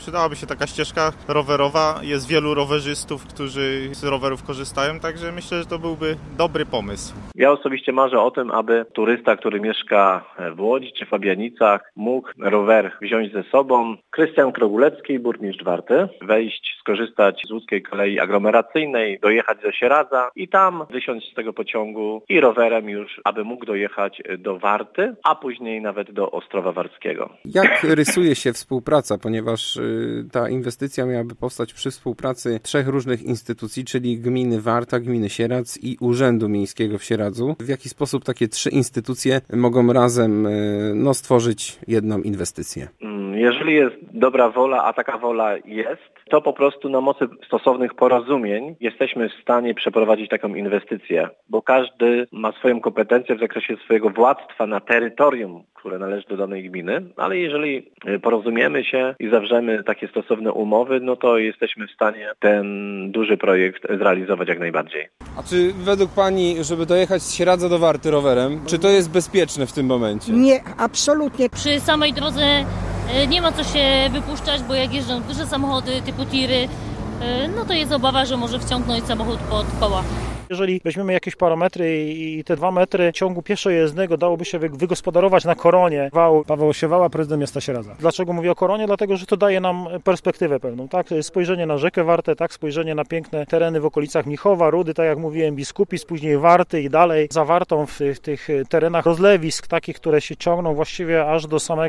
przydałaby się taka ścieżka rowerowa. Jest wielu rowerzystów, którzy z rowerów korzystają, także myślę, że to byłby dobry pomysł. Ja osobiście marzę o tym, aby turysta, który mieszka w Łodzi czy Fabianicach, mógł rower wziąć ze sobą. Krystian Krogulecki, burmistrz Warty, wejść, skorzystać z łódzkiej kolei aglomeracyjnej, dojechać do Sieradza i tam wysiąść z tego pociągu i rowerem już, aby mógł dojechać do Warty, a później nawet do Ostrowa Warskiego. Jak rysuje się współpraca, ponieważ ta inwestycja miałaby powstać przy współpracy 3 różnych instytucji, czyli gminy Warta, gminy Sieradz i Urzędu Miejskiego w Sieradzu. W jaki sposób takie 3 instytucje mogą razem stworzyć jedną inwestycję? Jeżeli jest dobra wola, a taka wola jest, to po prostu na mocy stosownych porozumień jesteśmy w stanie przeprowadzić taką inwestycję, bo każdy ma swoją kompetencję w zakresie swojego władztwa na terytorium, które należy do danej gminy, ale jeżeli porozumiemy się i zawrzemy takie stosowne umowy, no to jesteśmy w stanie ten duży projekt zrealizować jak najbardziej. A czy według Pani, żeby dojechać z Sieradza do Warty rowerem, czy to jest bezpieczne w tym momencie? Nie, absolutnie. Przy samej drodze nie ma co się wypuszczać, bo jak jeżdżą duże samochody typu tiry, no to jest obawa, że może wciągnąć samochód pod koła. Jeżeli weźmiemy jakieś parametry i te 2 metry ciągu pieszo-jezdnego dałoby się wygospodarować na koronie wału Paweł Osiewała, prezydent miasta Sieradza. Dlaczego mówię o koronie? Dlatego, że to daje nam perspektywę pewną. Tak? Spojrzenie na rzekę Wartę, tak? Spojrzenie na piękne tereny w okolicach Mnichowa, Rudy, tak jak mówiłem, Biskupic, później Warty i dalej za Wartą w tych terenach rozlewisk, takich, które się ciągną właściwie aż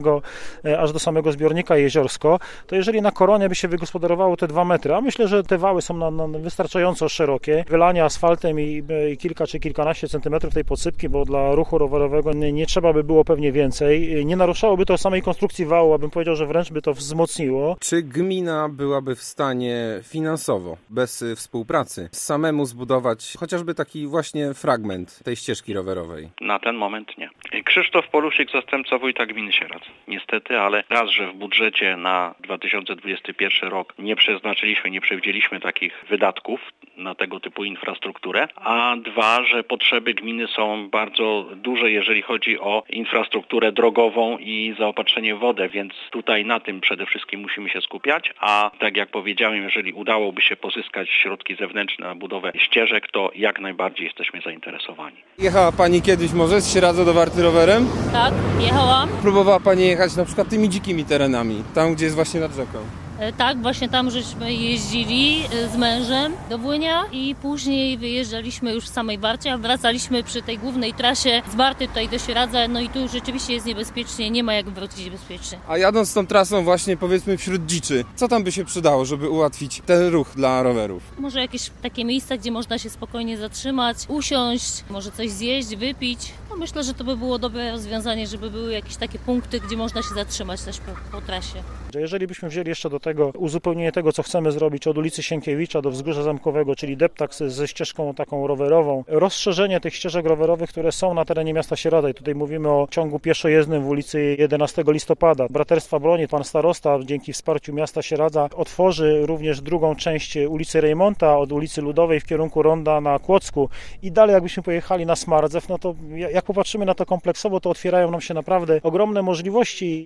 do samego zbiornika Jeziorsko, to jeżeli na koronie by się wygospodarowało te 2 metry, a myślę, że te wały są wystarczająco szerokie, wylania asfaltem i kilka czy kilkanaście centymetrów tej podsypki, bo dla ruchu rowerowego nie trzeba by było pewnie więcej. Nie naruszałoby to samej konstrukcji wału, a bym powiedział, że wręcz by to wzmocniło. Czy gmina byłaby w stanie finansowo, bez współpracy, samemu zbudować chociażby taki właśnie fragment tej ścieżki rowerowej? Na ten moment nie. Krzysztof Polusik, zastępca wójta gminy Sieradz. Niestety, ale raz, że w budżecie na 2021 rok nie przewidzieliśmy takich wydatków na tego typu infrastrukturę, a 2, że potrzeby gminy są bardzo duże, jeżeli chodzi o infrastrukturę drogową i zaopatrzenie w wodę, więc tutaj na tym przede wszystkim musimy się skupiać, a tak jak powiedziałem, jeżeli udałoby się pozyskać środki zewnętrzne na budowę ścieżek, to jak najbardziej jesteśmy zainteresowani. Jechała Pani kiedyś może z Sieradza do Warty rowerem? Tak, jechałam. Próbowała Pani jechać na przykład tymi dzikimi terenami, tam gdzie jest właśnie nad rzeką? Tak, właśnie tam żeśmy jeździli z mężem do Włynia i później wyjeżdżaliśmy już w samej Warcie, a wracaliśmy przy tej głównej trasie z Warty tutaj do Sieradza, no i tu rzeczywiście jest niebezpiecznie, nie ma jak wrócić bezpiecznie. A jadąc tą trasą właśnie powiedzmy wśród dziczy, co tam by się przydało, żeby ułatwić ten ruch dla rowerów? Może jakieś takie miejsca, gdzie można się spokojnie zatrzymać, usiąść, może coś zjeść, wypić. No myślę, że to by było dobre rozwiązanie, żeby były jakieś takie punkty, gdzie można się zatrzymać też po trasie. Jeżeli byśmy wzięli jeszcze do tego uzupełnienie tego, co chcemy zrobić od ulicy Sienkiewicza do Wzgórza Zamkowego, czyli deptak ze ścieżką taką rowerową, rozszerzenie tych ścieżek rowerowych, które są na terenie miasta Sieradza. I tutaj mówimy o ciągu pieszo-jezdnym w ulicy 11 listopada. Braterstwa Broni, pan starosta dzięki wsparciu miasta Sieradza otworzy również drugą część ulicy Rejmonta od ulicy Ludowej w kierunku Ronda na Kłodzku i dalej jakbyśmy pojechali na Smardzew, no to jak popatrzymy na to kompleksowo, to otwierają nam się naprawdę ogromne możliwości.